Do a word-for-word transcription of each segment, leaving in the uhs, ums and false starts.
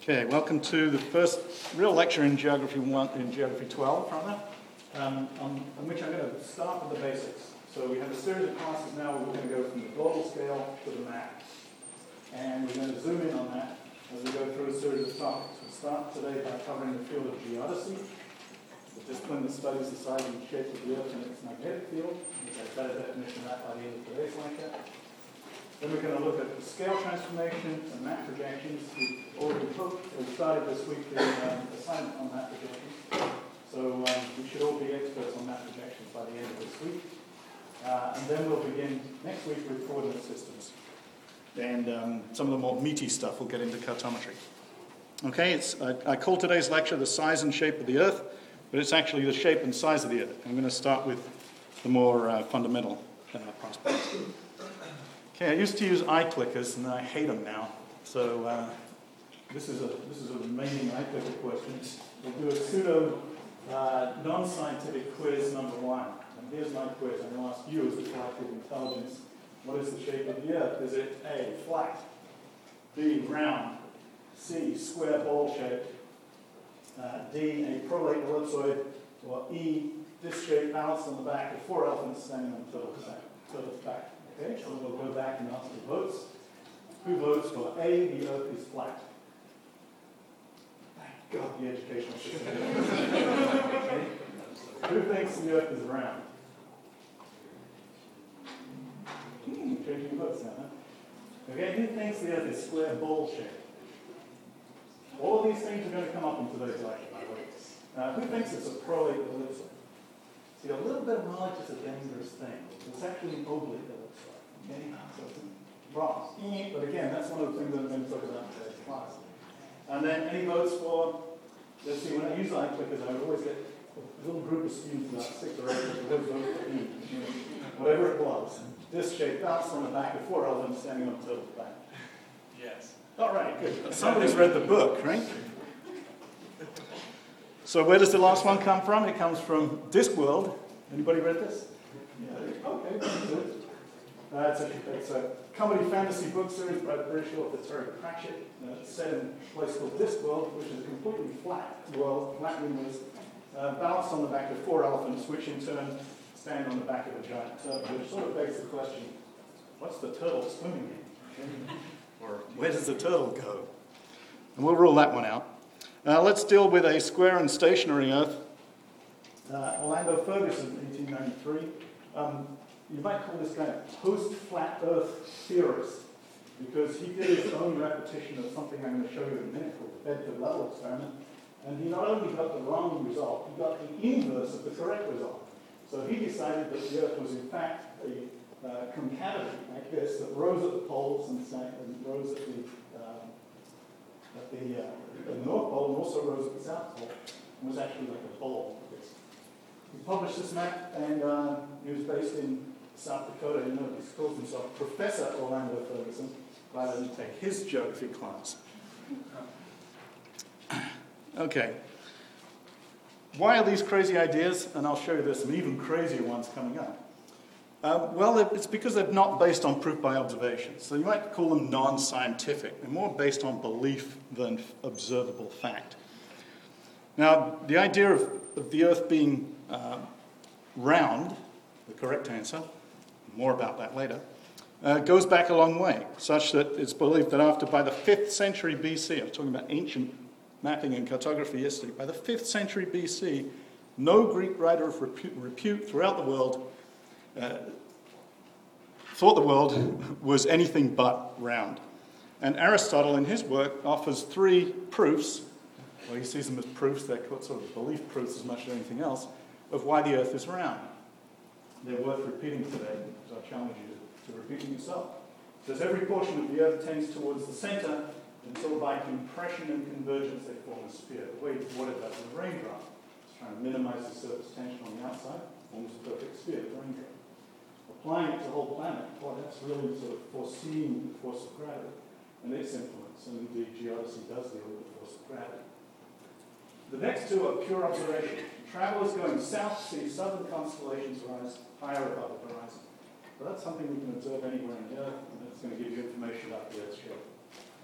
Okay, welcome to the first real lecture in Geography one, in Geography twelve, rather, um, on, on which I'm going to start with the basics. So we have a series of classes now where we're going to go from the global scale to the map. And we're going to zoom in on that as we go through a series of topics. We'll start today by covering the field of geodesy, the discipline that studies the size and shape of the Earth and its magnetic field. We'll get a better definition of that by the end of today's lecture. Then we're going to look at the scale transformation and map projections. We've already put, we started this week the um, assignment on map projections. So um, we should all be experts on map projections by the end of this week. Uh, and then we'll begin next week with coordinate systems. And um, some of the more meaty stuff we'll get into cartometry. Okay, it's, I, I call today's lecture the size and shape of the Earth, but it's actually the shape and size of the Earth. I'm going to start with the more uh, fundamental uh, prospects. Okay, I used to use eye clickers, and I hate them now. So uh, this is a this is a remaining eye clicker question. We'll do a pseudo uh, non-scientific quiz number one. And here's my quiz. I'm going to ask you, as the collective intelligence, what is the shape of the Earth? Is it A, flat, B, round, C, square ball shaped, uh, D, a prolate ellipsoid, or E, disc shape balanced on the back of four elephants standing on turtle's back? Turtle's back. Okay, so we'll go back and ask the votes. Who votes for A, the Earth is flat? Thank God the educational system. Okay. Who thinks the Earth is round? Hmm, changing votes now, huh? Okay, who thinks the Earth is square ball shaped? All of these things are going to come up in today's lecture, by the way. Uh, who thinks it's a prolate ellipsoid? See, a little bit of knowledge is a dangerous thing. It's actually an oblate ellipsoid. Okay, so it's wrong. But again, that's one of the things I'm going to talk about in today's class. And then any votes for, let's see, when I use eye clickers, I would always get a little group of students, about six or eight, that would vote for E, whatever it was. Disc shape balanced on the back of four elephants standing on turtle's back. Yes. All right, good. Somebody's read the book, right? So where does the last one come from? It comes from Discworld. Anybody read this? Yeah. Okay, good. Uh, it's, a, it's a comedy fantasy book series by the British author Terry Pratchett. Uh, it's set in a place called Discworld, which is a completely flat world, flat windows, uh, balanced on the back of four elephants, which in turn stand on the back of a giant turtle, which sort of begs the question, what's the turtle swimming in? Or where does the turtle go? And we'll rule that one out. Uh, let's deal with a square and stationary Earth. Uh, Orlando Ferguson, eighteen ninety-three. Um, you might call this guy a post-flat Earth theorist, because he did his own repetition of something I'm going to show you in a minute called the Bedford level experiment. And he not only got the wrong result, he got the inverse of the correct result. So he decided that the Earth was in fact a uh, concavity like this that rose at the poles and, sank, and rose at the, uh, at the, uh, the North Pole and also rose at the South Pole and was actually like a bowl. He published this map, and uh, he was based in South Dakota. You know, he calls himself Professor Orlando Ferguson. Glad I didn't take his geography class. Okay. Why are these crazy ideas? And I'll show you there's some even crazier ones coming up. Uh, well, it's because they're not based on proof by observation. So you might call them non-scientific. They're more based on belief than observable fact. Now, the idea of, of the Earth being uh, round, the correct answer, more about that later, uh, goes back a long way, such that it's believed that after, by the fifth century B C, I was talking about ancient mapping and cartography yesterday, by the fifth century B C, no Greek writer of repute, repute throughout the world uh, thought the world was anything but round. And Aristotle, in his work, offers three proofs. Well, he sees them as proofs, they're sort of belief proofs as much as anything else, of why the Earth is round. They're worth repeating today, so I challenge you to, to repeat them yourself. It says every portion of the Earth tends towards the center until by compression and convergence they form a sphere. The way water does with a raindrop. It's trying to minimize the surface tension on the outside, forms a perfect sphere, the raindrop. Applying it to the whole planet, well, that's really sort of foreseeing the force of gravity and its influence, and indeed geodesy does deal with the force of gravity. The next two are pure observation. Travelers going south see southern constellations rise higher above the horizon. So that's something we can observe anywhere on the Earth, and that's going to give you information about the Earth's shape.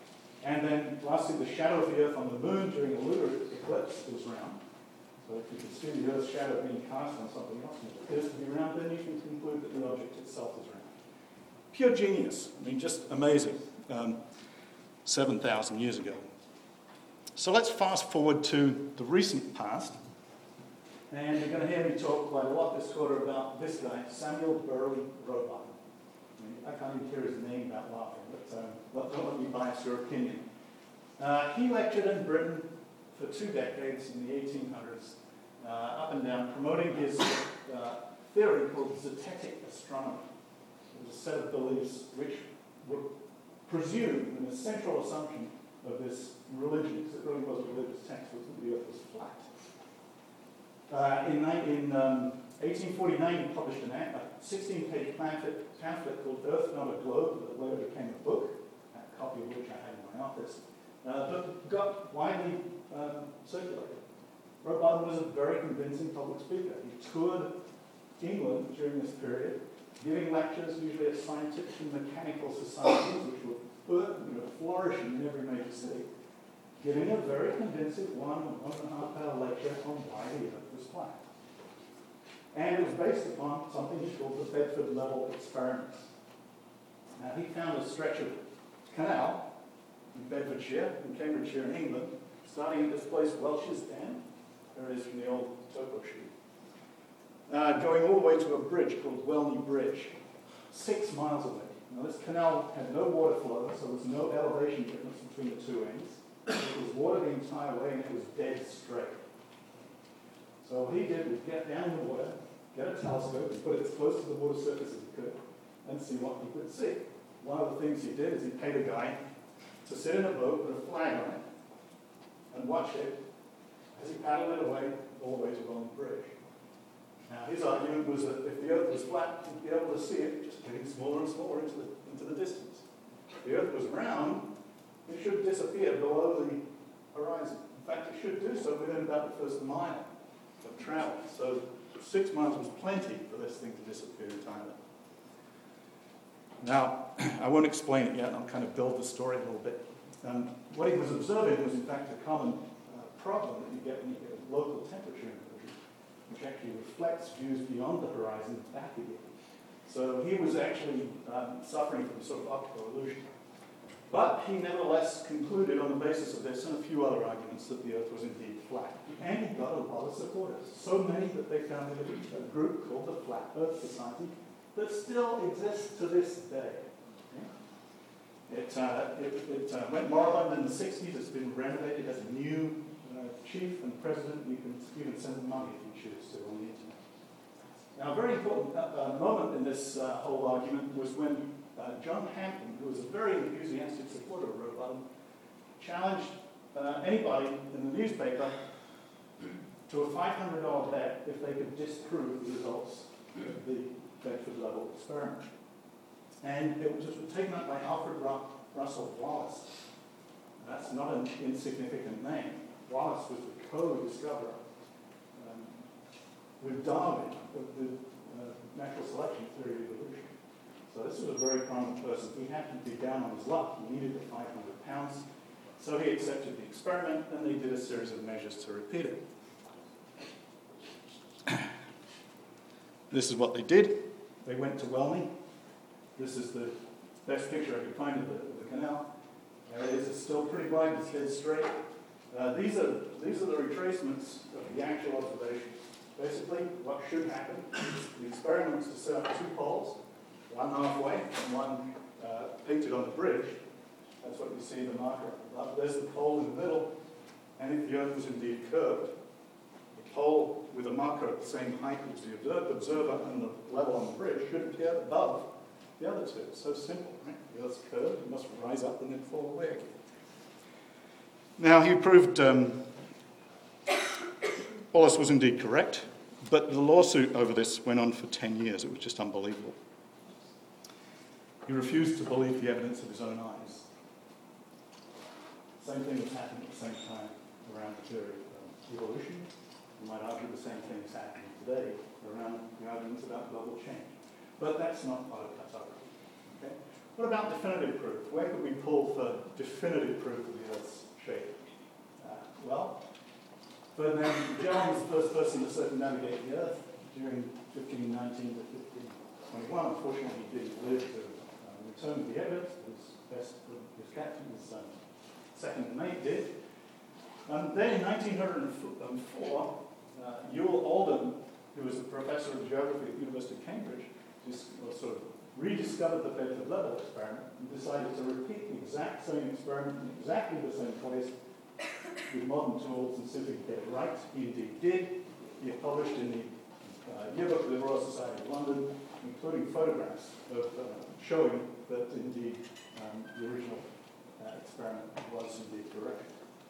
And then lastly, the shadow of the Earth on the moon during a lunar eclipse was round. So if you can see the Earth's shadow being cast on something else and it appears to be round, then you can conclude that the object itself is round. Pure genius. I mean, just amazing. Um, seven thousand years ago. So let's fast forward to the recent past. And you're going to hear me talk quite a lot this quarter about this guy, Samuel Burley Rowbotham. I mean, I can't even hear his name without laughing, but um, don't let me bias your opinion. Uh, he lectured in Britain for two decades in the eighteen hundreds, uh, up and down, promoting his uh, theory called zetetic astronomy. It was a set of beliefs which were presumed an essential assumption of this religion, because it really was a religious text, was that the Earth was flat. Uh, in in um, eighteen forty-nine, he published an, a sixteen-page pamphlet, pamphlet called Earth Not a Globe, that later became a book, a copy of which I had in my office, uh, but got widely um, circulated. Rowbotham was a very convincing public speaker. He toured England during this period, giving lectures usually at scientific and mechanical societies, which were you know, flourishing in every major city, giving a very convincing one, one and a half hour lecture on why the Earth was flat. And it was based upon something he called the Bedford level experiments. Now, he found a stretch of canal in Bedfordshire, in Cambridgeshire in England, starting at this place, Welch's Dam. There it is from the old topo sheet. Uh, going all the way to a bridge called Welney Bridge, six miles away. Now, this canal had no water flow, so there was no elevation difference between the two ends. It was water the entire way, and it was dead straight. So what he did was get down in the water, get a telescope, and put it as close to the water surface as he could, and see what he could see. One of the things he did is he paid a guy to sit in a boat with a flag on it and watch it as he paddled it away all the way to Welney Bridge. Now, his argument was that if the Earth was flat, he'd be able to see it just getting smaller and smaller into the, into the distance. If the Earth was round, it should disappear below the horizon. In fact, it should do so within about the first mile of travel. So six miles was plenty for this thing to disappear entirely. Now, I won't explain it yet. I'll kind of build the story a little bit. Um, what he was observing was, in fact, a common uh, problem that you get when you get a local temperature inversion, which actually reflects views beyond the horizon back again. So he was actually um, suffering from sort of optical illusion. But he nevertheless concluded on the basis of this and a few other arguments that the Earth was indeed flat. And he got a lot of supporters, so many that they founded a group called the Flat Earth Society that still exists to this day. Okay? It, uh, it, it uh, went moribund in the sixties. It's been renovated, has a new uh, chief and president. You can even send them money if you choose to on the internet. Now, a very important uh, moment in this uh, whole argument was when Uh, John Hampton, who was a very enthusiastic supporter of Rowbotham, challenged uh, anybody in the newspaper to a five hundred dollars bet if they could disprove the results of the Bedford level experiment. And it was just taken up by Alfred Russel Wallace. That's not an insignificant name. Wallace was the co-discoverer um, with Darwin of the uh, natural selection theory of evolution. So this was a very prominent person. He happened to be down on his luck. He needed the five hundred pounds. So he accepted the experiment, and they did a series of measures to repeat it. This is what they did. They went to Welney. This is the best picture I could find of the, of the canal. There it is. It's still pretty wide. It's dead straight. Uh, these are these are the retracements of the actual observations. Basically, what should happen is the experiment was to set up two poles, one halfway and one uh, painted on the bridge. That's what you see the marker above. There's the pole in the middle, and if the Earth was indeed curved, the pole with a marker at the same height as the observer and the level on the bridge should appear above the other two. It's so simple, right? The Earth's curved, it must rise up and then fall away again. Now, he proved um, Wallace was indeed correct, but the lawsuit over this went on for ten years. It was just unbelievable. He refused to believe the evidence of his own eyes. Same thing was happening at the same time around the theory of um, evolution. You might argue the same thing is happening today around the arguments about global change. But that's not part of cartography. Okay? What about definitive proof? Where could we pull for definitive proof of the Earth's shape? Uh, well, Ferdinand Magellan was the first person to circumnavigate the Earth during fifteen nineteen to fifteen twenty-one. Unfortunately, he didn't live to uh, return to the evidence. His best, his captain, his um, second mate, did. And then in nineteen oh four, uh, Ewell Oldham, who was a professor of geography at the University of Cambridge, just sort of rediscovered the Bedford level experiment and decided to repeat the exact same experiment in exactly the same place with modern tools and see if he could get it right. He indeed did. He published in the uh, Yearbook of the Royal Society of London, including photographs of uh, showing that indeed um, the original uh, experiment was indeed correct.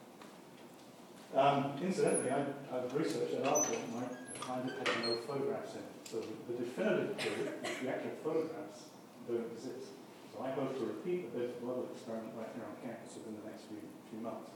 Um, incidentally, I, I've researched that article and I find it had no photographs in it. So the, the definitive proof, the actual photographs, don't exist. So I hope to repeat the Bedford level experiment right here on campus within the next few, few months.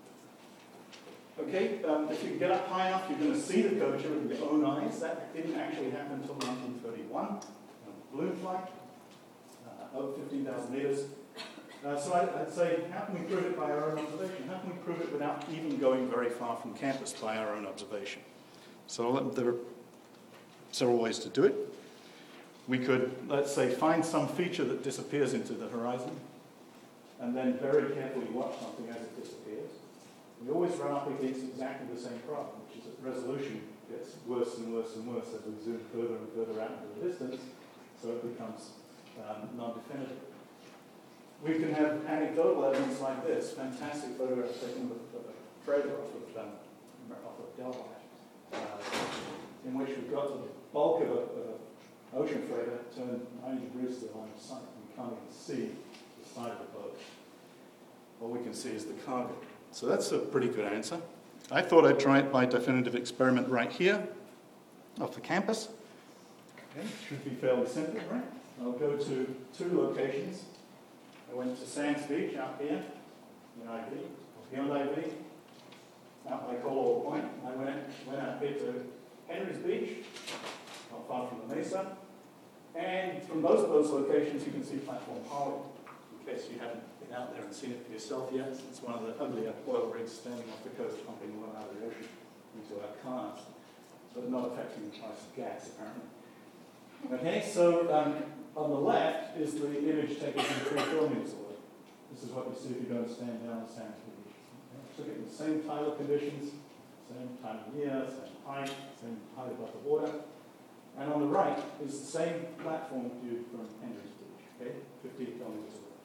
Okay, um, if you can get up high enough, you're going to see the curvature with your own eyes. That didn't actually happen until nineteen thirty-one. Um, balloon flight, uh, over fifteen thousand meters. Uh, so I, I'd say, how can we prove it by our own observation? How can we prove it without even going very far from campus by our own observation? So there are several ways to do it. We could, let's say, find some feature that disappears into the horizon, and then very carefully watch something as it disappears. We always run up against exactly the same problem, which is that resolution gets worse and worse and worse as we zoom further and further out into the distance, so it becomes um, non-definitive. We can have anecdotal evidence like this, fantastic photographs taken of a freighter off of, um, off of Delhi, uh, in which we've got the bulk of an ocean freighter turned ninety degrees to the line of sight. We can't even see the side of the boat. All we can see is the cargo. So that's a pretty good answer. I thought I'd try it by definitive experiment right here, off the campus. Okay, should be fairly simple, right? I'll go to two locations. I went to Sands Beach out here in I V, beyond I V, out by Colorado Point. I went, went out here to Henry's Beach, not far from the Mesa. And from both of those locations, you can see Platform Holly, in case you haven't been out there and seen it for yourself yet. It's one of the uglier oil rigs standing off the coast, pumping oil out of the ocean into our cars, but not affecting the price of gas, apparently. Okay, so um, on the left is the image taken from pre-filming disorder. This is what you see if you go and stand down on Sands Beach. Okay, so getting the same tidal conditions, same time of year, same height, same height above the water. And on the right is the same platform viewed from Henry's Beach, okay, fifteen kilometers away.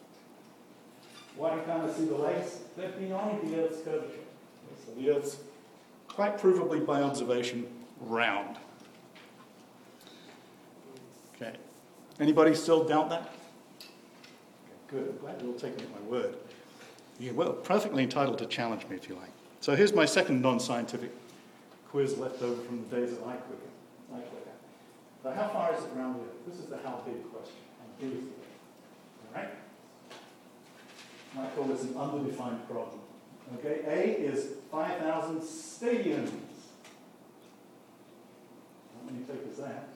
Why can't I see the legs? They're beyond the Earth's curvature. Okay, so the Earth's quite provably by observation round. Okay. Anybody still doubt that? Okay, good. I'm glad you're all taking it at my word. You're well, perfectly entitled to challenge me if you like. So here's my second non-scientific quiz left over from the days of iClicker. iClicker. So how far is it around the Earth? This is the how big question. How big is the Earth? All right? I call this an underdefined problem. Okay, A is five thousand stadiums. How many take is that?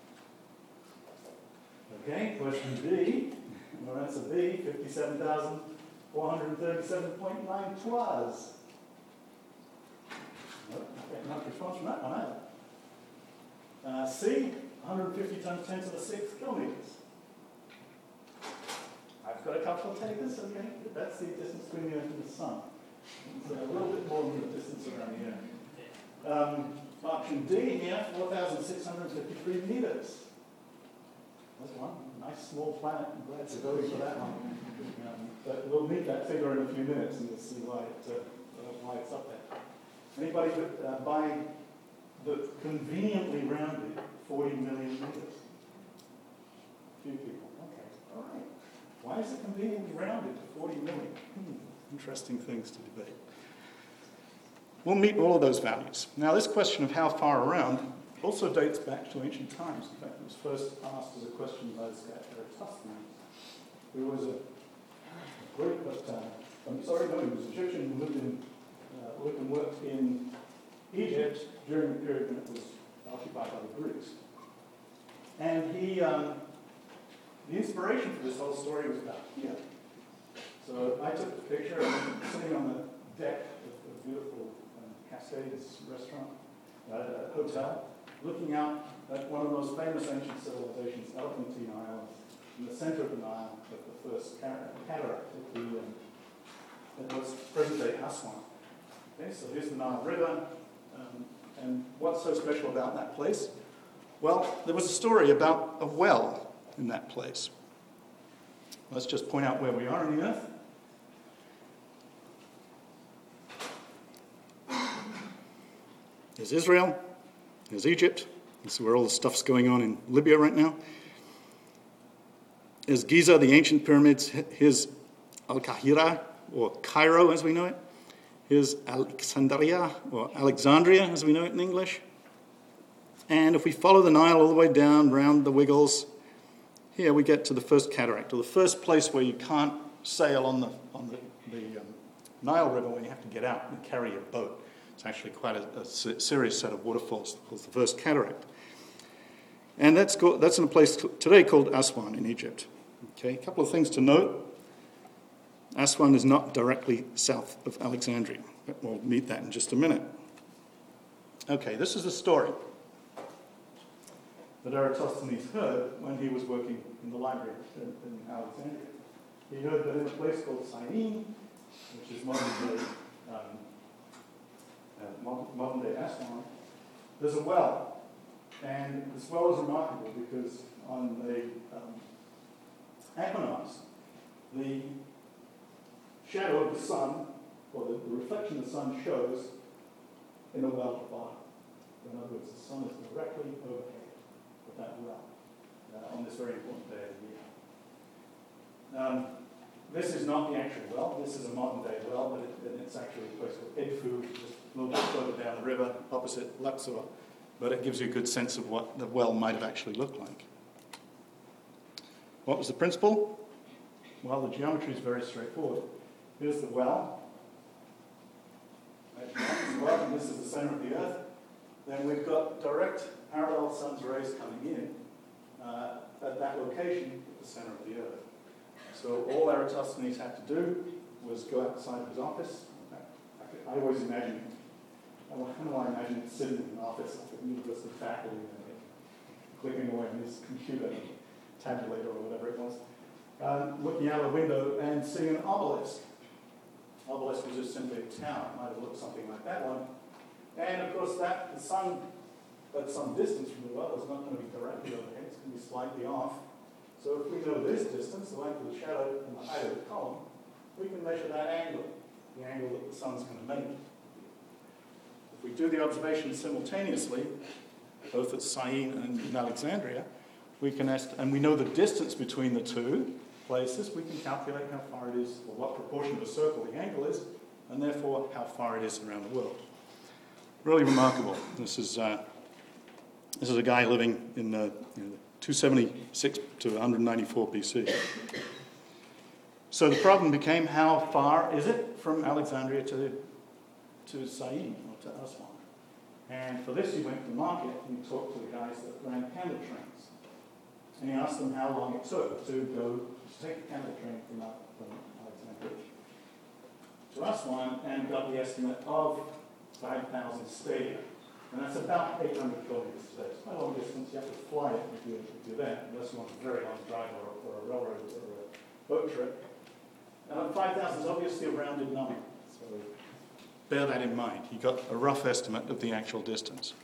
Okay, question B, well, that's a B, fifty-seven thousand four hundred thirty-seven point nine twas. Nope, not getting much response from that one either. Uh, C, one hundred fifty times ten to the sixth kilometers. I've got a couple of takers, okay, that's the distance between the Earth and the Sun. So a little bit more than the distance around the Earth. Um, option D here, four thousand six hundred fifty-three meters. That's one. Nice small planet. I'm glad to go for that one. Um, but we'll meet that figure in a few minutes and you'll see why, it, uh, why it's up there. Anybody that, uh, by the conveniently rounded forty million meters? A few people. Okay. All right. Why is it conveniently rounded to forty million? Hmm. Interesting things to debate. We'll meet all of those values. Now, this question of how far around also dates back to ancient times. In fact, it was first asked as a question by the guy Eratosthenes, who was a Greek, but uh, I'm sorry, no, he was Egyptian who lived in, uh, lived and worked in Egypt during the period when it was occupied by the Greeks. And he um, the inspiration for this whole story was about here. So I took the picture and I'm sitting on the deck of a beautiful um, Cascades restaurant, uh, hotel, looking out at one of the most famous ancient civilizations, Elephantine Island, in the center of the Nile, at the first cataract of the, um, that was present-day Aswan. Okay, so here's the Nile River, um, and what's so special about that place? Well, there was a story about a well in that place. Let's just point out where we are on the earth. There's Israel, there's Egypt, this is where all the stuff's going on in Libya right now. There's Giza, the ancient pyramids, here's Al-Qahira, or Cairo as we know it. Here's Alexandria, or Alexandria as we know it in English. And if we follow the Nile all the way down, round the Wiggles, here we get to the first cataract, or the first place where you can't sail on the, on the, the um, Nile River, where you have to get out and carry your boat. It's actually quite a, a serious set of waterfalls called the first cataract. And that's, called, that's in a place today called Aswan in Egypt. Okay, a couple of things to note. Aswan is not directly south of Alexandria, but we'll meet that in just a minute. Okay, this is the story that Eratosthenes heard when he was working in the library in, in Alexandria. He heard that in a place called Syene, which is modern-day um, uh, modern-day Aswan, there's a well. And this well is remarkable because on the um, equinox, the shadow of the sun, or the, the reflection of the sun shows in a well at the bottom. In other words, the sun is directly overhead of that well uh, on this very important day of the year. Um, this is not the actual well. This is a modern-day well, but it, it's actually a place called Edfu, just a little bit further down the river, opposite Luxor. But it gives you a good sense of what the well might have actually looked like. What was the principle? Well, the geometry is very straightforward. Here's the well. And this is the center of the earth. Then we've got direct parallel sun's rays coming in uh, at that location at the center of the earth. So all Eratosthenes had to do was go outside of his office. I, I always imagine I don't I imagine him sitting in an office like a university faculty and clicking away on his computer tabulator or whatever it was, um, looking out a window and seeing an obelisk. Obelisk was just simply a tower. It might have looked something like that one. And of course, that the sun at some distance from the well is not going to be directly overhead. It's going to be slightly off. So if we know this distance, the length of the shadow and the height of the column, we can measure that angle, the angle that the sun's going to make. If we do the observations simultaneously, both at Syene and in Alexandria, we can est- and we know the distance between the two places, we can calculate how far it is, or what proportion of a circle the angle is, and therefore how far it is around the world. Really remarkable. This is uh, this is a guy living in uh, you know, two seventy-six to one ninety-four B C. So the problem became, how far is it from Alexandria to to Syene, or to Aswan? And for this, he went to the market and he talked to the guys that ran camel trains. And he asked them how long it took to go to take a camel train from, from Alexandria to Aswan, and got the estimate of five thousand stadia. And that's about eight hundred kilometers today. It's quite a long distance. You have to fly it if you're, if you're there, unless you want a very long drive or, or a railroad or a boat trip. And five thousand is obviously a rounded number. So bear that in mind. He got a rough estimate of the actual distance.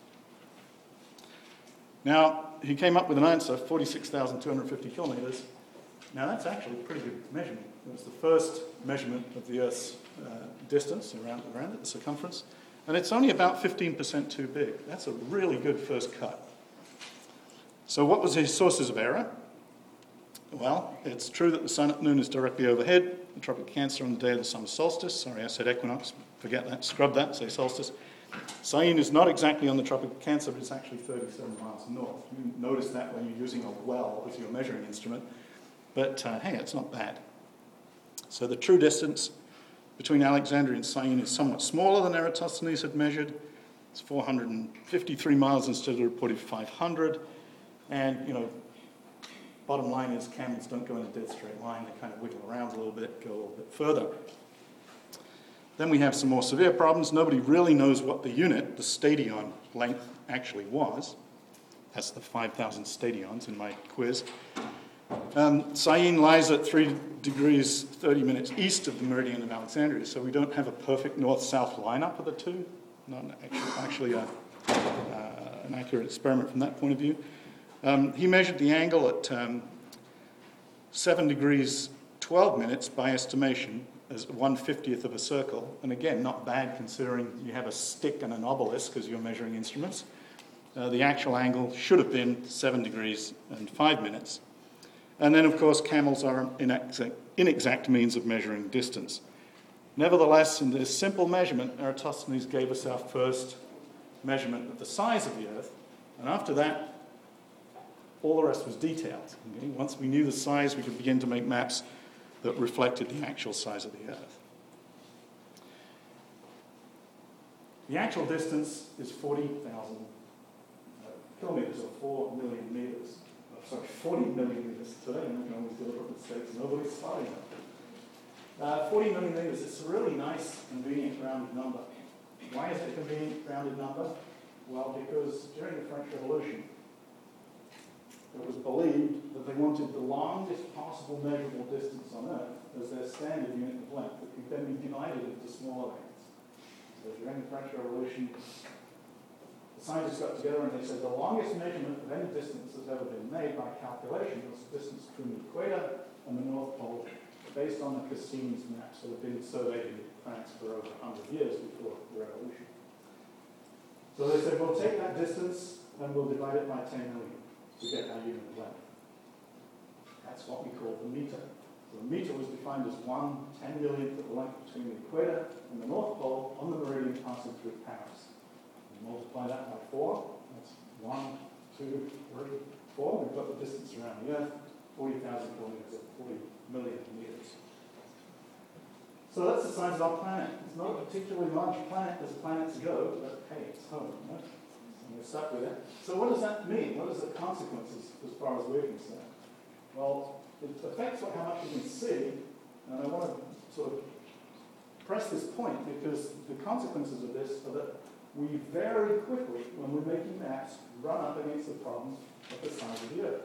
Now, he came up with an answer, forty-six thousand two hundred fifty kilometers. Now, that's actually a pretty good measurement. It was the first measurement of the Earth's uh, distance around, around it, the circumference. And it's only about fifteen percent too big. That's a really good first cut. So what was his sources of error? Well, it's true that the sun at noon is directly overhead, the Tropic of Cancer on the day of the summer solstice. Sorry, I said equinox. Forget that. Scrub that. Say solstice. Syene is not exactly on the Tropic of Cancer, but it's actually thirty-seven miles north. You notice that when you're using a well as your measuring instrument. But, uh, hey, it's not bad. So the true distance between Alexandria and Syene is somewhat smaller than Eratosthenes had measured. It's four hundred fifty-three miles instead of the reported five hundred. And, you know, bottom line is camels don't go in a dead straight line. They kind of wiggle around a little bit, go a little bit further. Then we have some more severe problems. Nobody really knows what the unit, the stadion length, actually was. That's the five thousand stadions in my quiz. Um, Syene lies at three degrees thirty minutes east of the meridian of Alexandria, so we don't have a perfect north-south lineup of the two. Not actually, actually a, uh, an accurate experiment from that point of view. Um, he measured the angle at um, seven degrees twelve minutes by estimation as one fiftieth of a circle, and again, not bad considering you have a stick and an obelisk as your measuring instruments. Uh, the actual angle should have been seven degrees and five minutes. And then, of course, camels are an inexact, inexact means of measuring distance. Nevertheless, in this simple measurement, Eratosthenes gave us our first measurement of the size of the Earth, and after that, all the rest was detailed. Okay? Once we knew the size, we could begin to make maps that reflected the actual size of the Earth. The actual distance is forty thousand kilometers, or four million meters. Oh, sorry, forty million meters. Today I'm making all these deliberate mistakes. Nobody's spotting that. Uh, forty million meters. It's a really nice, convenient rounded number. Why is it a convenient rounded number? Well, because during the French Revolution, it was believed that they wanted the longest possible measurable distance on Earth as their standard unit of length that could then be divided into smaller lengths. So during the French Revolution, the scientists got together and they said the longest measurement of any distance that's ever been made by calculation was the distance between the equator and the North Pole based on the Cassines maps that had been surveyed in France for over one hundred years before the revolution. So they said, we'll take that distance and we'll divide it by ten million to get our unit of length. That's what we call the meter. So the meter was defined as one ten millionth of the length between the equator and the North Pole on the meridian passing through Paris. Multiply that by four, that's one, two, three, four. We've got the distance around the Earth, forty thousand kilometers, or forty million meters. So that's the size of our planet. It's not a particularly large planet as planets go, but hey, it's home, right? And we're stuck with it. So what does that mean? What are the consequences as far as we're concerned? Well, it affects what, how much you can see, and I want to sort of press this point because the consequences of this are that we very quickly, when we're making maps, run up against the problems of the size of the Earth.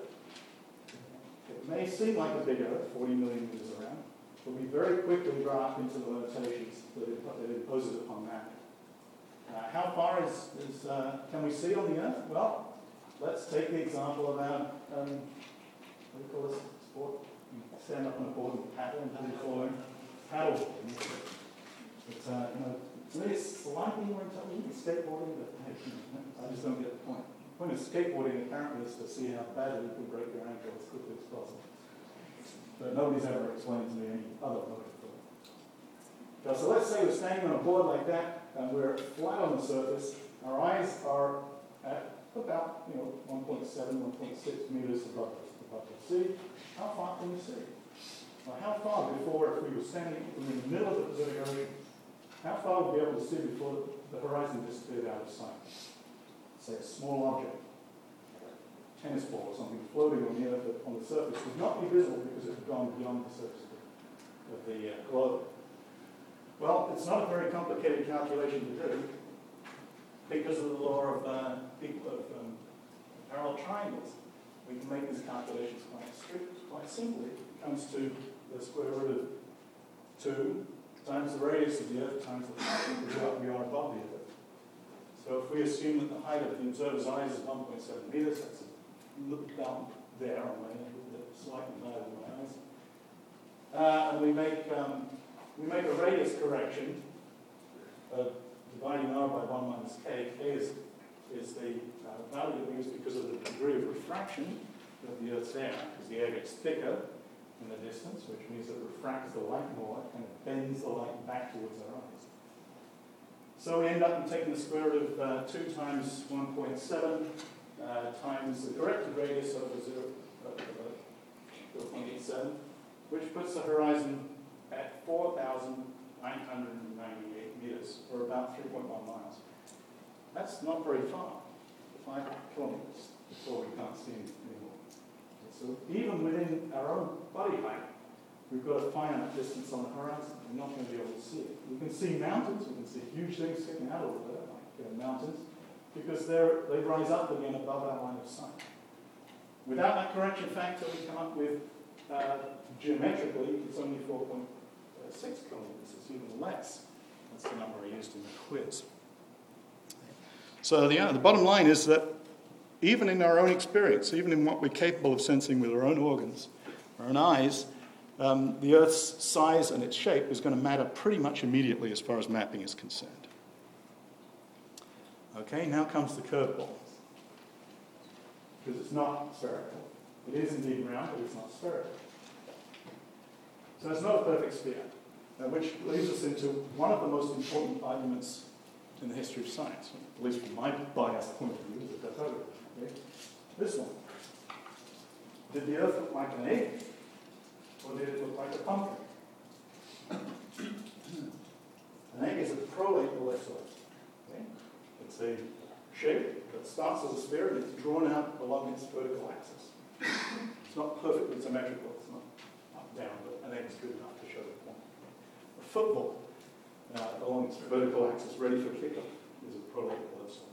It may seem like a big Earth, forty million meters around, but we very quickly run up into the limitations that it, that it imposes upon mapping. Uh, how far is, is uh, can we see on the Earth? Well, let's take the example of our, um, what do you call this sport? You stand up on a board and paddle, and how do you call it? Paddle. It's, uh, you know, really slightly more intelligent than skateboarding, but hey, I just don't get the point. The point of skateboarding apparently is to see how badly you can break your ankle as quickly as possible. But nobody's ever explained to me any other motive for it. So let's say we're standing on a board like that, and we're flat on the surface. Our eyes are at about, you know, one point seven, one point six meters above the, above the sea. How far can we see? Well, how far before, if we were standing in the middle of the Pacific Ocean, how far would we be able to see before the horizon disappeared out of sight? Say a small object, a tennis ball or something floating on the Earth on the surface would not be visible because it had gone beyond the surface of the uh, globe. Well, it's not a very complicated calculation to do because of the law of, uh, of um, parallel triangles. We can make these calculations quite strict, quite simply. It comes to the square root of two times the radius of the Earth times the height we are above the Earth. So if we assume that the height of the observer's eyes is one point seven meters, that's a look down there on my head, slightly higher than my eyes. Uh, and we make um, we make a radius correction of dividing r by one minus k. K is is the uh, value that we use because of the degree of refraction of the Earth's air, because the air gets thicker in the distance, which means it refracts the light more and bends the light back towards our eyes. So we end up taking the square root of uh, two times one point seven uh, times the corrected radius over zero point eight seven, which puts the horizon at four thousand nine hundred ninety-eight meters, or about three point one miles. That's not very far, five kilometers, before we can't see anymore. So even within our own body height, we've got a finite distance on the horizon. We're not going to be able to see it. We can see mountains. We can see huge things sticking out a little bit, like uh, mountains, because they're, they rise up again above our line of sight. Without that correction factor, we come up with, uh, geometrically, it's only four point six kilometers. It's even less. That's the number I used in the quiz. So the, uh, the bottom line is that even in our own experience, even in what we're capable of sensing with our own organs, our own eyes, um, the Earth's size and its shape is going to matter pretty much immediately as far as mapping is concerned. Okay, now comes the curveball. Because it's not spherical. It is indeed round, but it's not spherical. So it's not a perfect sphere, uh, which leads us into one of the most important arguments in the history of science, at least from my biased point of view as a cartographer. Okay? This one. Did the Earth look like an egg, or did it look like a pumpkin? An egg is a prolate ellipsoid. Okay? It's a shape that starts as a sphere and it's drawn out along its vertical axis. It's not perfectly symmetrical, it's not up down, but an egg is good enough to show the point. A football uh, along its vertical axis, ready for kickoff, is a prolate ellipsoid.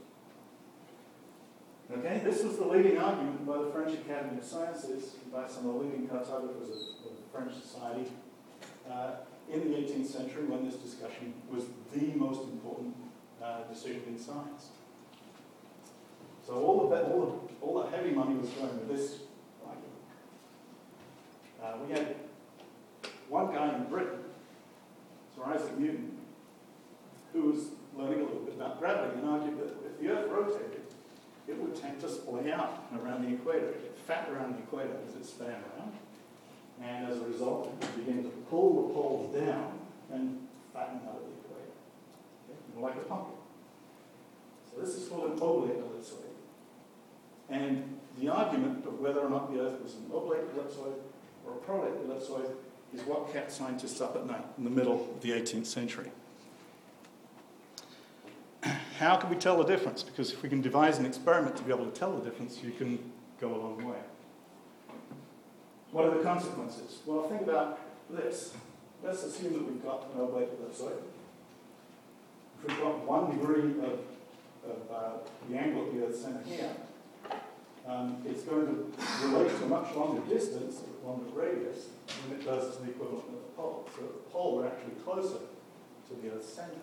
Okay, this was the leading argument by the French Academy of Sciences, by some of the leading cartographers of, of the French society uh, in the eighteenth century, when this discussion was the most important uh, decision in science. So all the, all the, all the heavy money was going with this argument. Uh, we had one guy in Britain, Sir Isaac Newton, who was learning a little bit about gravity and argued that if the Earth rotated, it would tend to splay out around the equator. It would fat around the equator as it span around. And as a result, it would begin to pull the poles down and fatten out of the equator. Okay? More like a pumpkin. So this is called an oblate ellipsoid. And the argument of whether or not the Earth was an oblate ellipsoid or a prolate ellipsoid is what kept scientists up at night in the middle of the eighteenth century. How can we tell the difference? Because if we can devise an experiment to be able to tell the difference, you can go a long way. What are the consequences? Well, think about this. Let's assume that we've got an oblate ellipsoid. If we've got one degree of, of uh, the angle at the Earth's center here, um, it's going to relate to a much longer distance, a longer radius, than it does to the equivalent of the pole. So at the pole, we're actually closer to the Earth's center.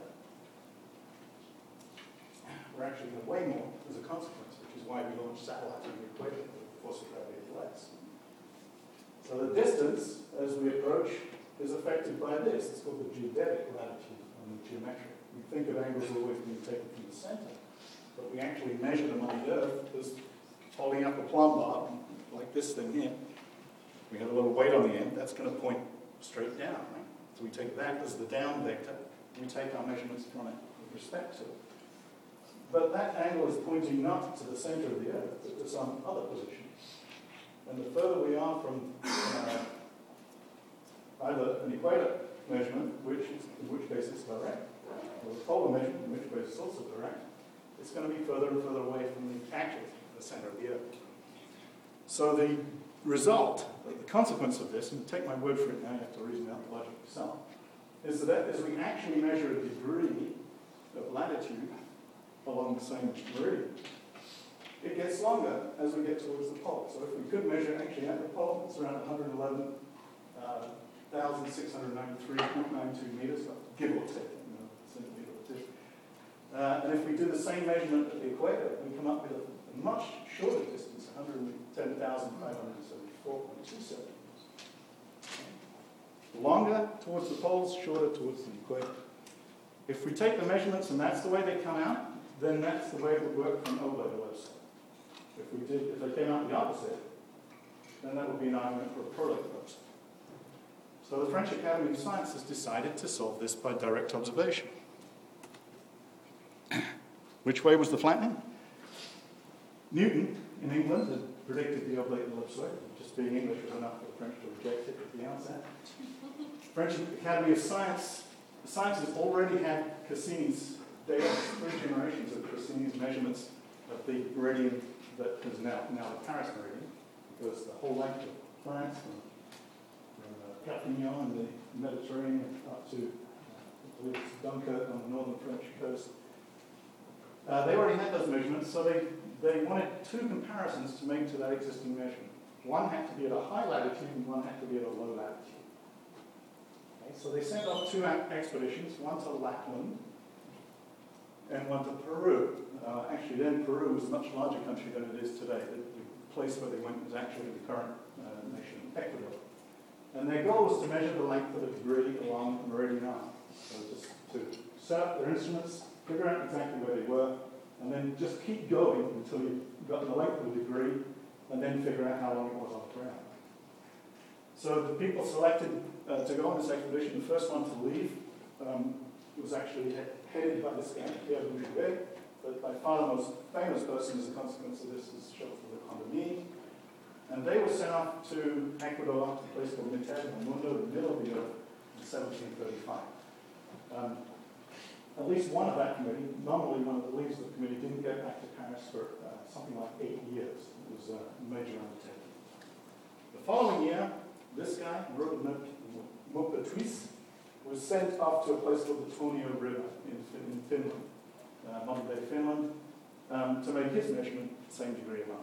We're actually going to weigh more as a consequence, which is why we launch satellites in the equator, the force of gravity is less. So the distance, as we approach, is affected by this. It's called the geodetic latitude on the geometric. We think of angles always being taken from the center, but we actually measure them on the Earth as holding up a plumb bob, like this thing here. We have a little weight on the end, that's going to point straight down, right? So we take that as the down vector, and we take our measurements from it with respect to it. But that angle is pointing not to the center of the Earth, but to some other position. And the further we are from uh, either an equator measurement, which is, in which case it's direct, or a polar measurement, in which case it's also direct, it's going to be further and further away from the actual the center of the Earth. So the result, the consequence of this, and take my word for it now, you have to reason out the logic yourself, is that as we actually measure a degree of latitude along the same meridian, it gets longer as we get towards the pole. So if we could measure actually at the pole, it's around one hundred eleven thousand six hundred ninety-three point nine two meters, give or take, you know, centimeter or two. Uh, and if we do the same measurement at the equator, we come up with a, a much shorter distance, one hundred ten thousand five hundred seventy-four point two seven meters. Longer towards the poles, shorter towards the equator. If we take the measurements and that's the way they come out, then that's the way it would work from oblate ellipsoid. If we did, if they came out the opposite, then that would be an argument for a prolate ellipsoid. So the French Academy of Sciences decided to solve this by direct observation. Which way was the flattening? Newton, in England, had predicted the oblate ellipsoid. Just being English was enough for the French to reject it at the outset. French Academy of Science, Sciences already had Cassini's data, three generations of Cassini's measurements of the meridian that is now, now the Paris meridian, goes the whole length of France, from, from uh, Perpignan in the Mediterranean up to uh, I believe it's Dunkirk on the northern French coast. Uh, they already had those measurements, so they, they wanted two comparisons to make to that existing measurement. One had to be at a high latitude and one had to be at a low latitude. Okay, so they sent off two expeditions, one to Lapland and one to Peru. Uh, actually, then Peru was a much larger country than it is today. The, the place where they went was actually the current uh, nation, Ecuador. And their goal was to measure the length of a degree along the meridian arc. So just to set up their instruments, figure out exactly where they were, and then just keep going until you got the length of the degree, and then figure out how long it was off the ground. So the people selected uh, to go on this expedition, the first one to leave, um, was actually he headed by this guy, Pierre Bouguereau, but by far the most famous person as a consequence of this is Chauffeur de Condamine. And they were sent off to Ecuador, to a place called Mitad del Mundo, in the middle of the earth, in seventeen thirty-five. Um, at least one of that committee, nominally one of the leaders of the committee, didn't get back to Paris for uh, something like eight years. It was a major undertaking. The following year, this guy, Maupertuis, was sent off to a place called the Tornio River in, in Finland, uh, modern-day Finland, um, to make his measurement the same degree of arc.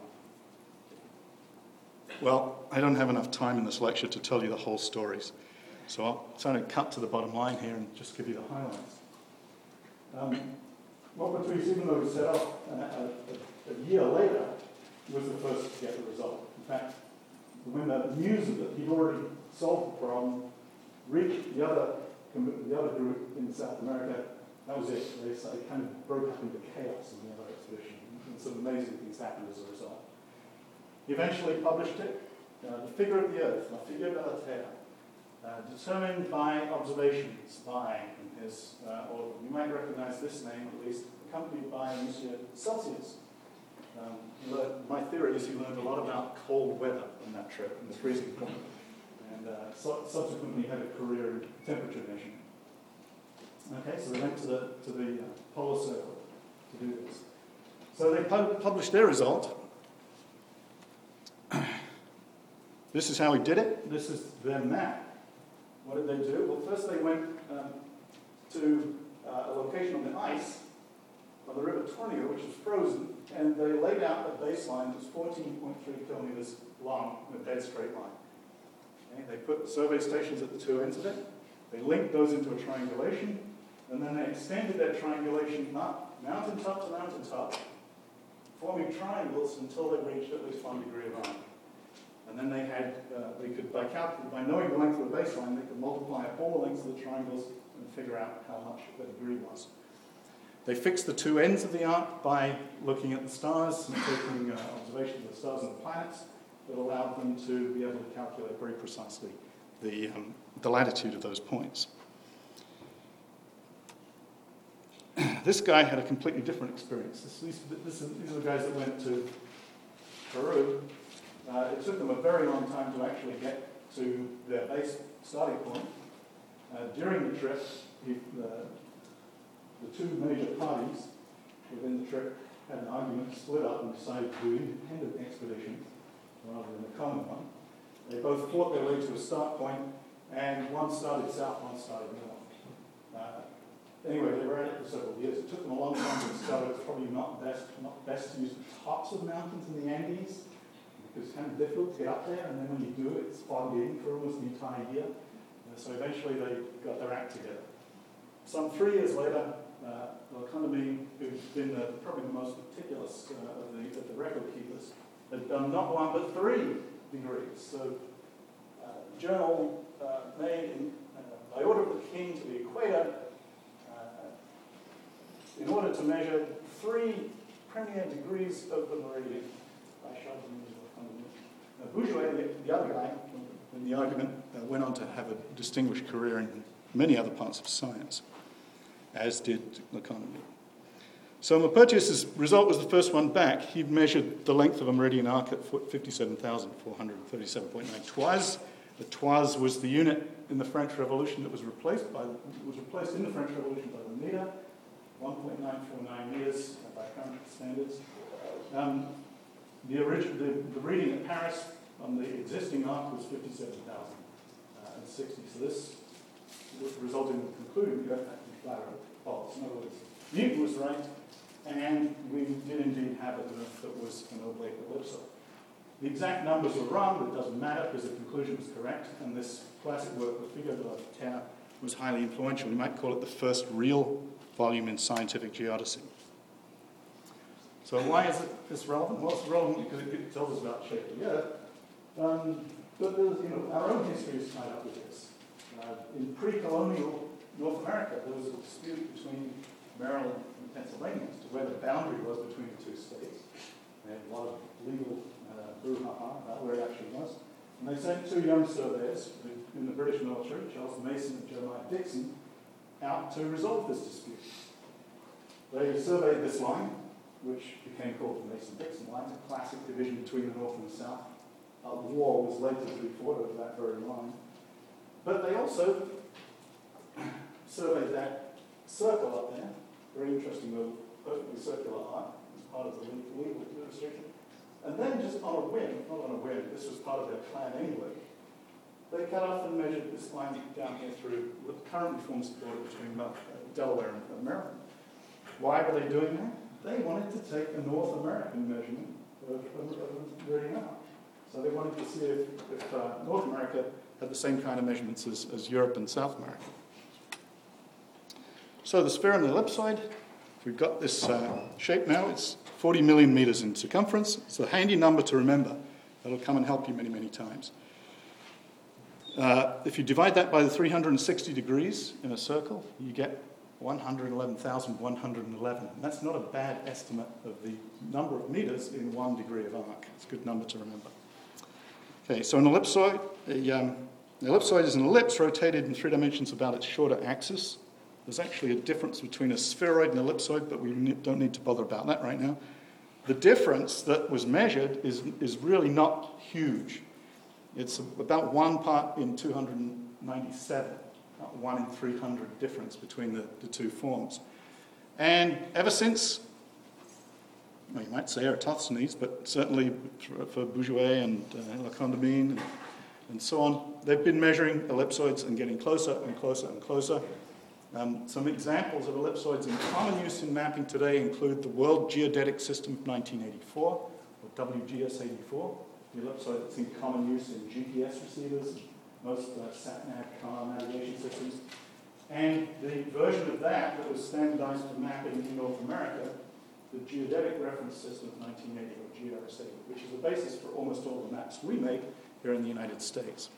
Well, I don't have enough time in this lecture to tell you the whole stories, so I'll try to cut to the bottom line here and just give you the highlights. Um, Maupertuis, even though he set off uh, a, a year later, was the first to get the result. In fact, when the news that he'd already solved the problem reached the other, the other group in South America, that was it. They, they kind of broke up into chaos in the other expedition. And some amazing things happened as a result. He eventually published it, uh, The Figure of the Earth, La Figure de la Terre, uh, determined by observations by his, uh, or you might recognize this name at least, accompanied by Monsieur Celsius. Um, he learned, my theory is he learned a lot about cold weather on that trip and the freezing point, and uh, so subsequently had a career in temperature measurement. Okay, so they went to the, to the uh, polar circle to do this. So they pu published their result. This is how he did it. This is their map. What did they do? Well, first they went um, to uh, a location on the ice on the River Tornio, which is frozen, and they laid out a baseline that's fourteen point three kilometers long in a dead straight line. Okay? They put survey stations at the two ends of it. They linked those into a triangulation, and then they extended that triangulation up, mountaintop to mountaintop, forming triangles until they reached at least one degree of arc. And then they had, uh, they could, by, by knowing the length of the baseline, they could multiply all the lengths of the triangles and figure out how much the degree was. They fixed the two ends of the arc by looking at the stars and taking uh, observations of the stars and the planets that allowed them to be able to calculate very precisely the, um, the latitude of those points. This guy had a completely different experience. This, these, this, these are the guys that went to Peru. Uh, it took them a very long time to actually get to their base starting point. Uh, during the trip, he, uh, the two major parties within the trip had an argument, split up, and decided to do independent expeditions rather than a common one. They both fought their way to a start point, and one started south, one started north. Uh, anyway, they were at it for several years. It took them a long time to discover it's probably not best, not best to use the tops of mountains in the Andes. It's kind of difficult to get up there, and then when you do it, it's fogged in for almost the entire year. Uh, so eventually they got their act together. Some three years later, uh, Condamine, who's been the, probably the most meticulous uh, of, the, of the record keepers, had done not one but three degrees. So uh, journal uh, made in, uh, by order of the king to the equator, uh, in order to measure three premier degrees of the meridian by Chardonnay. Uh, Bouguereau, the, the other guy in the argument, uh, went on to have a distinguished career in many other parts of science, as did Le Condamine. So Maupertuis' result was the first one back. He measured the length of a meridian arc at fifty-seven thousand four hundred thirty-seven point nine toises. The toise was the unit in the French Revolution that was replaced by was replaced in the French Revolution by the meter, one point nine four nine meters by current standards. Um, The, origin, the, the reading at Paris on the existing arc was fifty-seven thousand sixty. So this resulted in the conclusion we don't have to declare it false. In other words, Newton was right, and we did indeed have an Earth that was an oblate ellipsoid. The exact numbers were wrong, but it doesn't matter because the conclusion was correct, and this classic work with Figure de la Terre was highly influential. We might call it the first real volume in scientific geodesy. So why is it this relevant? Well, it's relevant because it tells us about the shape of the Earth. Um, but there's, you know, our own history is tied up with this. Uh, in pre-colonial North America, there was a dispute between Maryland and Pennsylvania as to where the boundary was between the two states. They had a lot of legal uh, brouhaha about where it actually was. And they sent two young surveyors in the British military, Charles Mason and Jeremiah Dixon, out to resolve this dispute. They surveyed this line, which became called the Mason-Dixon line, a classic division between the North and the South. A war was later to be fought over that very line. But they also surveyed that circle up there, very interesting little perfectly circular arc, as part of the legal illustration. And then just on a whim, not on a whim, this was part of their plan anyway, they cut off and measured this line down here through what currently forms the border between uh, Delaware and Maryland. Why were they doing that? They wanted to take a North American measurement of, of, of meridian arc. So they wanted to see if, if uh, North America had the same kind of measurements as, as Europe and South America. So the sphere and the ellipsoid, we've got this uh, shape now. It's forty million meters in circumference. It's a handy number to remember. That'll come and help you many, many times. Uh, if you divide that by the three hundred sixty degrees in a circle, you get one hundred eleven thousand one hundred eleven. And that's not a bad estimate of the number of meters in one degree of arc. It's a good number to remember. Okay, so an ellipsoid, a, um, an ellipsoid is an ellipse rotated in three dimensions about its shorter axis. There's actually a difference between a spheroid and ellipsoid, but we don't need to bother about that right now. The difference that was measured is, is really not huge. It's about one part in two hundred ninety-seven, not one in three hundred difference between the, the two forms. And ever since, well, you might say Eratosthenes, but certainly for, for Bouguer and uh, La Condamine and, and so on, they've been measuring ellipsoids and getting closer and closer and closer. Um, some examples of ellipsoids in common use in mapping today include the World Geodetic System of nineteen eighty-four, or W G S eighty-four, the ellipsoid that's in common use in G P S receivers, most uh, sat-nav car navigation systems, and the version of that that was standardized for mapping in North America, the Geodetic Reference System of nineteen eighty, or G R S eighty, which is the basis for almost all the maps we make here in the United States.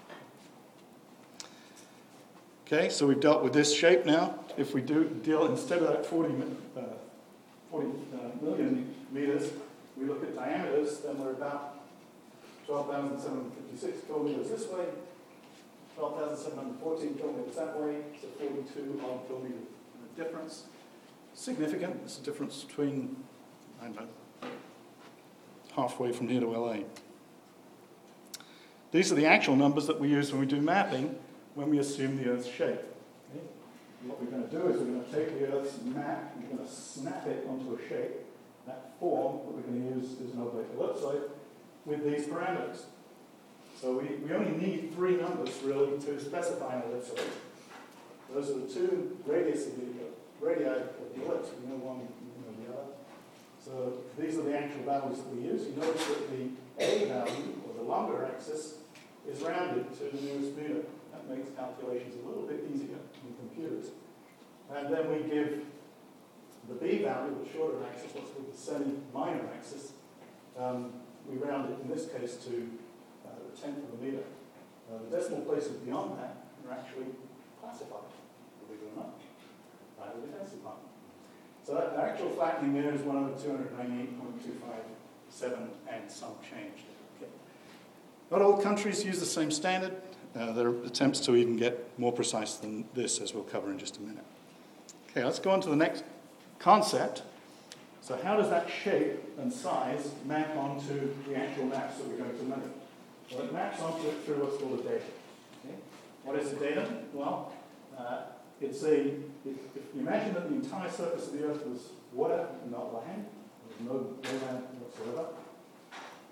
Okay, so we've dealt with this shape now. If we do deal, instead of that forty, uh, forty uh, million meters, we look at diameters, then we're about twelve thousand seven hundred fifty-six kilometers this way, twelve thousand seven hundred fourteen kilometers that way, so forty-two odd kilometer difference. Significant. It's a difference between, I don't know, halfway from here to L A. These are the actual numbers that we use when we do mapping, when we assume the Earth's shape. Okay? What we're going to do is we're going to take the Earth's map and we're going to snap it onto a shape. That form that we're going to use is an oblate ellipsoid with these parameters. So we, we only need three numbers really to specify an ellipsoid. Those are the two radius of the radii of the ellipse. We know one, we know the other. So these are the actual values that we use. You notice that the A value, or the longer axis, is rounded to the nearest meter. That makes calculations a little bit easier in computers. And then we give the B value, the shorter axis, what's called the semi-minor axis. Um, we round it, in this case, to uh, the tenth of a meter. Uh, the decimal places beyond that are actually classified, believe it or not, by the defense department. So that the actual flattening there is one over two hundred ninety-eight point two five seven and some change. Okay. Not all countries use the same standard. Uh, there are attempts to even get more precise than this, as we'll cover in just a minute. Okay, let's go on to the next concept. So how does that shape and size map onto the actual maps that we're going to make? Well, it maps onto it through what's called a datum. Okay? What is a datum? Well, uh, it's a, if, if you imagine that the entire surface of the Earth was water and not land, there's no, no land whatsoever,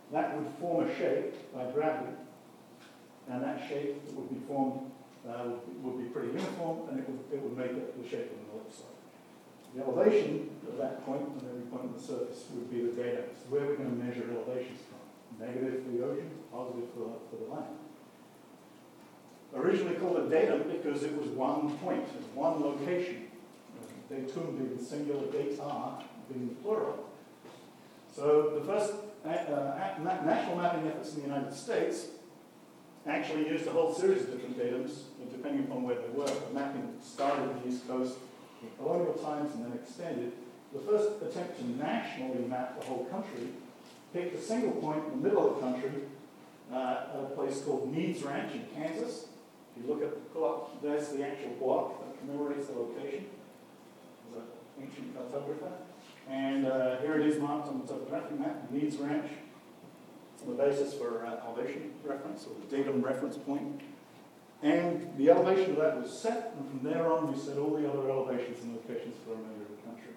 that would form a shape by gravity, and that shape that would be formed uh, would, be, would be pretty uniform, and it would, it would make it the shape of an ellipsoid. The elevation of that point, and every point on the surface, would be the datum. So where we're going to measure elevations from. Negative for the ocean, positive for, for the land. Originally called a datum because it was one point, it was one location. Datum being the singular, data being the plural. So the first uh, uh, national mapping efforts in the United States actually used a whole series of different datums, depending upon where they were. The mapping started on the East Coast in colonial times and then extended. The first attempt to nationally map the whole country picked a single point in the middle of the country uh, at a place called Meads Ranch in Kansas. If you look at the clock, there's the actual block that commemorates the location. There's an ancient cartographer. And uh, here it is marked on the topographic map, Meads Ranch, on the basis for uh, elevation reference, or the datum reference point. And the elevation of that was set, and from there on we set all the other elevations and locations for the remainder of the country.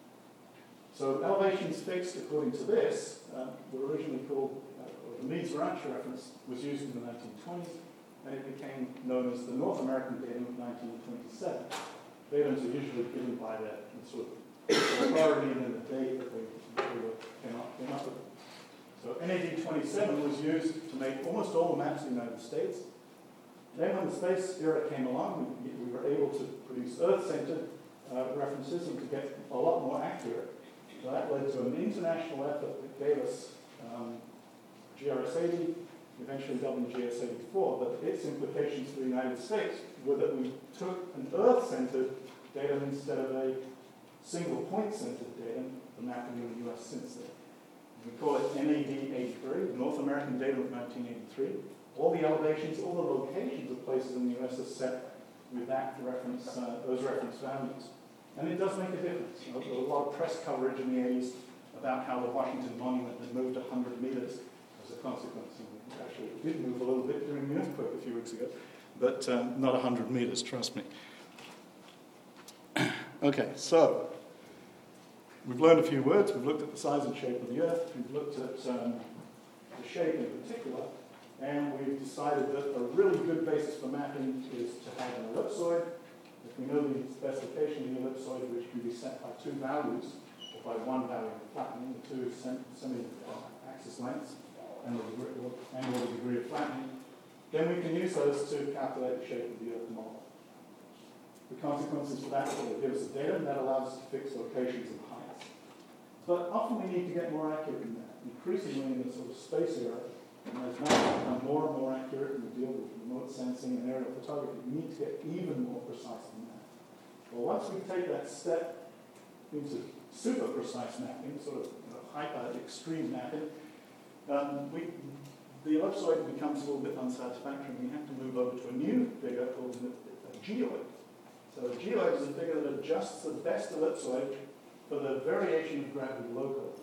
So elevations fixed according to this uh, were originally called, uh, or the Meads Ranch reference was used in the nineteen twenties, and it became known as the North American datum of nineteen twenty-seven. Datums are usually given by the sort of authority and then the date that they, they were, came, up, came up with. So N A D twenty-seven was used to make almost all the maps of the United States. Then when the space era came along, we, we were able to produce Earth-centered uh, references and to get a lot more accurate. So that led to an international effort that gave us um, G R S eighty, eventually W G S eighty-four, but its implications for the United States were that we took an Earth-centered datum instead of a single point-centered datum for mapping in the U S since then. We call it N A D eighty-three, North American datum of nineteen eighty-three. All the elevations, all the locations of places in the U S are set with that reference, uh, those reference values. And it does make a difference. You know, there was a lot of press coverage in the eighties about how the Washington Monument had moved one hundred meters as a consequence. And actually, it did move a little bit during the earthquake a few weeks ago, but um, not one hundred meters, trust me. Okay, so we've learned a few words. We've looked at the size and shape of the Earth. We've looked at um, the shape in particular. And we've decided that a really good basis for mapping is to have an ellipsoid. If we know the specification of the ellipsoid, which can be set by two values, or by one value of flattening, the two semi-axis lengths, and the degree, angle of the degree of flattening, then we can use those to calculate the shape of the Earth model. The consequences for that is it gives us a datum that allows us to fix locations and heights. But often we need to get more accurate than that. Increasingly in the sort of space era, and as maps become more and more accurate and we deal with remote sensing and aerial photography, we need to get even more precise than that. Well, once we take that step into super precise mapping, sort of you know, hyper extreme mapping, um, we, the ellipsoid becomes a little bit unsatisfactory. We have to move over to a new figure called a geoid. So a geoid is a figure that adjusts the best ellipsoid for the variation of gravity locally.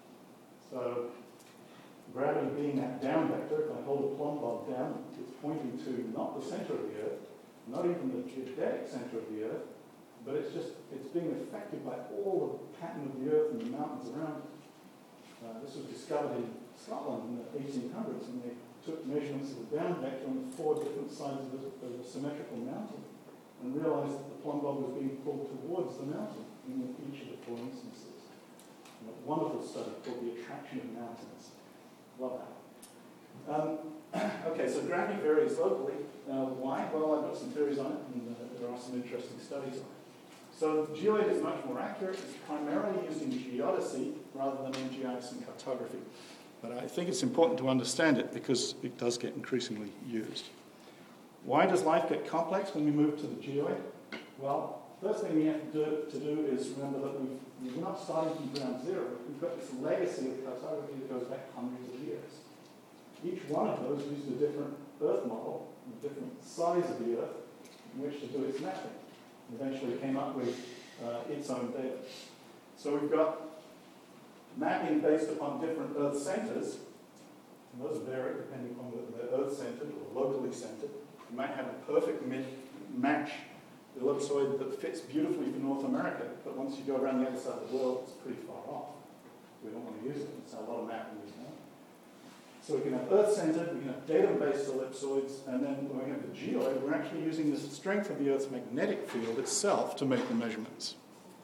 So gravity being that down vector, if I hold a plumb bob down, it's pointing to not the center of the Earth, not even the geodetic center of the Earth, but it's just, it's being affected by all the pattern of the Earth and the mountains around it. Uh, this was discovered in Scotland in the eighteen hundreds, and they took measurements of the down vector on the four different sides of the, of the symmetrical mountain, and realized that the plumb bob was being pulled towards the mountain in each of the four instances. A wonderful study called The Attraction of Mountains. Love that. Um, okay, so gravity varies locally. Uh, why? Well, I've got some theories on it, and uh, there are some interesting studies on it. So geoid is much more accurate. It's primarily used in geodesy rather than in G I S and cartography. But I think it's important to understand it because it does get increasingly used. Why does life get complex when we move to the geoid? Well, first thing we have to do, to do is remember that we've, we're not starting from ground zero. We've got this legacy of cartography that goes back hundreds of years. Each one of those used a different Earth model, a different size of the Earth, in which to do its mapping. And eventually came up with uh, its own data. So we've got mapping based upon different Earth centers, and those vary depending on whether they're Earth-centered or locally centered. You might have a perfect match ellipsoid that fits beautifully for North America, but once you go around the other side of the world, it's pretty far off. We don't want to use it. It's a lot of mapping is now. So we can have Earth-centered, we can have datum-based ellipsoids, and then when we have the geoid, we're actually using the strength of the Earth's magnetic field itself to make the measurements.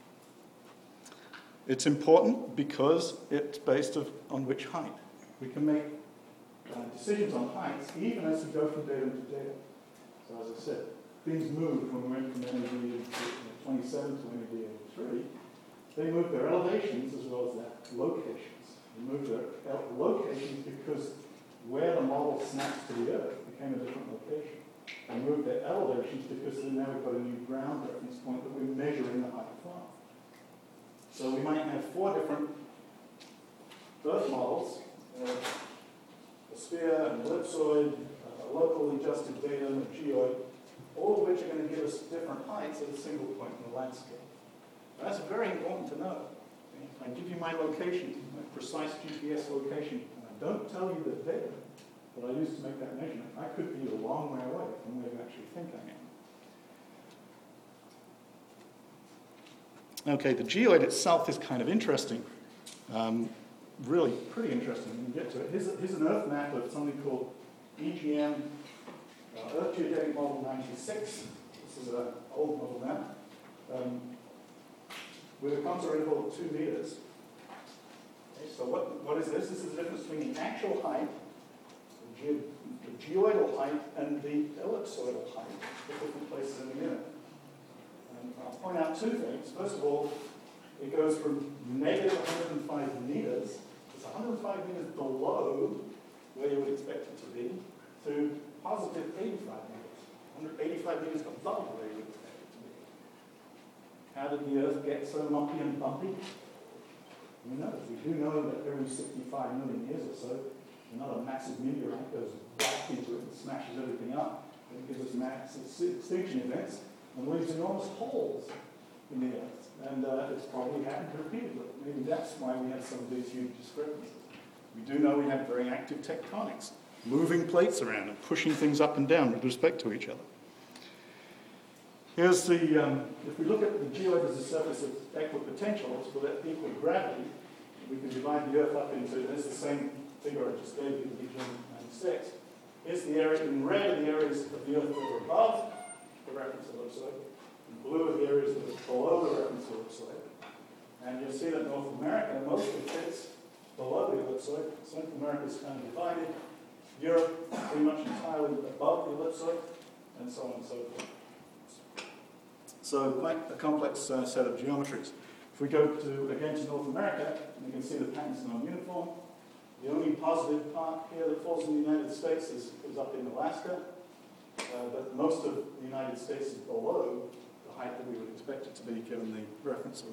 It's important because it's based on which height. We can make uh, decisions on heights even as we go from datum to datum. So as I said, things moved when we went from N A D twenty-seven to N A D eighty-three. They moved their elevations as well as their locations. They moved their locations because where the model snaps to the Earth became a different location. They moved their elevations because now we've got a new ground reference point that we're measuring the height from. So we might have four different Earth models, uh, a sphere, an ellipsoid, a locally adjusted datum, a geoid, all of which are going to give us different heights at a single point in the landscape. And that's very important to know. If I give you my location, my precise G P S location, and I don't tell you the data that I used to make that measurement, I could be a long way away from where you actually think I am. Okay, the geoid itself is kind of interesting. Um, really pretty interesting when you get to it. Here's, a, here's an Earth map of something called E G M, uh, Earth Geodetic Model ninety-six. This is an old model map. Um, with a contour interval of two meters. Okay, so what, what is this? This is the difference between the actual height, the, ge the geoidal height, and the ellipsoidal height at different places in the unit. And I'll point out two things. First of all, it goes from negative one hundred five meters, it's one hundred five meters below where you would expect it to be, to positive eighty-five meters, one hundred eighty-five meters above where you would expect it to be. How did the Earth get so lumpy and bumpy? We know. We do know that every sixty-five million years or so, another massive meteorite goes right into it and smashes everything up. It gives us massive extinction events and leaves enormous holes in the Earth. And uh, it's probably happened repeatedly. Maybe that's why we have some of these huge discrepancies. We do know we have very active tectonics, moving plates around and pushing things up and down with respect to each other. Here's the, um, if we look at the geoid as a surface of equipotentials with equal gravity, we can divide the Earth up into, there's the same figure I just gave you in E G M ninety-six. Here's the area, in red are the areas of the Earth that are above the reference ellipsoid, in blue are the areas that are below the reference ellipsoid. And you'll see that North America mostly fits below the ellipsoid. Central America is kind of divided. Europe pretty much entirely above the ellipsoid, and so on and so forth. So quite a complex uh, set of geometries. If we go to, again, to North America, you can see the patterns are non-uniform. The only positive part here that falls in the United States is, is up in Alaska, uh, but most of the United States is below the height that we would expect it to be given the reference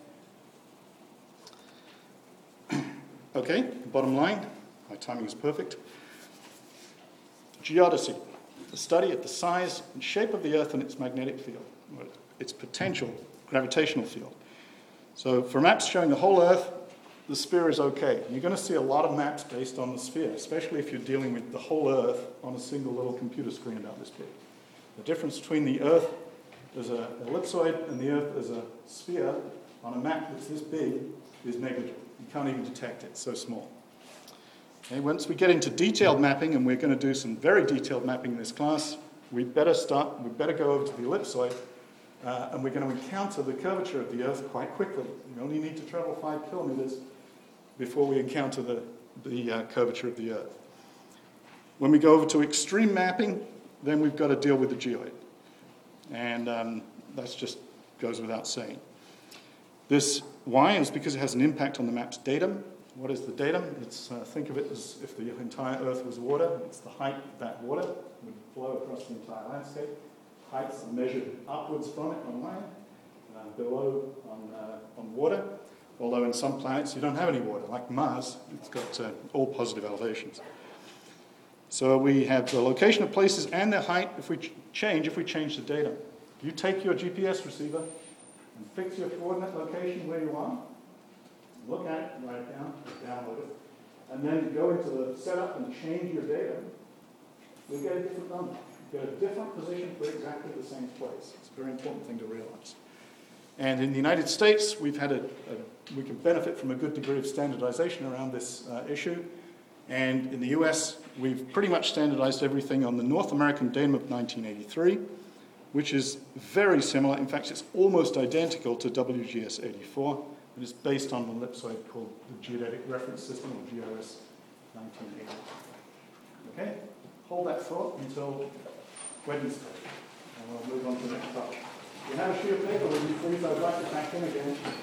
ellipsoid. Okay, bottom line, my timing is perfect. Geodesy, the study of the size and shape of the Earth and its magnetic field, its potential gravitational field. So for maps showing the whole Earth, the sphere is okay. You're going to see a lot of maps based on the sphere, especially if you're dealing with the whole Earth on a single little computer screen about this big. The difference between the Earth as an ellipsoid and the Earth as a sphere on a map that's this big is negligible. You can't even detect it, it's so small. Okay, once we get into detailed mapping, and we're going to do some very detailed mapping in this class, we better start, we better go over to the ellipsoid, uh, and we're going to encounter the curvature of the Earth quite quickly. We only need to travel five kilometers before we encounter the, the uh, curvature of the Earth. When we go over to extreme mapping, then we've got to deal with the geoid. And um, that just goes without saying. This Y is because it has an impact on the map's datum. What is the datum? It's, uh, think of it as if the entire Earth was water. It's the height of that water would flow across the entire landscape. Heights are measured upwards from it on land, uh, below on, uh, on water. Although in some planets you don't have any water, like Mars, it's got uh, all positive elevations. So we have the location of places and their height if we ch change, if we change the datum. You take your G P S receiver and fix your coordinate location where you are, look at it, write it down, download it, and then go into the setup and change your datum, you'll get a different number. You'll get a different position for exactly the same place. It's a very important thing to realize. And in the United States, we've had a, a we can benefit from a good degree of standardization around this uh, issue. And in the U S, we've pretty much standardized everything on the North American datum of nineteen eighty-three, which is very similar. In fact, it's almost identical to W G S eighty-four. It is based on an ellipsoid called the Geodetic Reference System, or G R S nineteen eighty. Okay? Hold that thought until Wednesday, and we'll move on to the next part. You have a sheet of paper, will you please? I'd like to thank him again.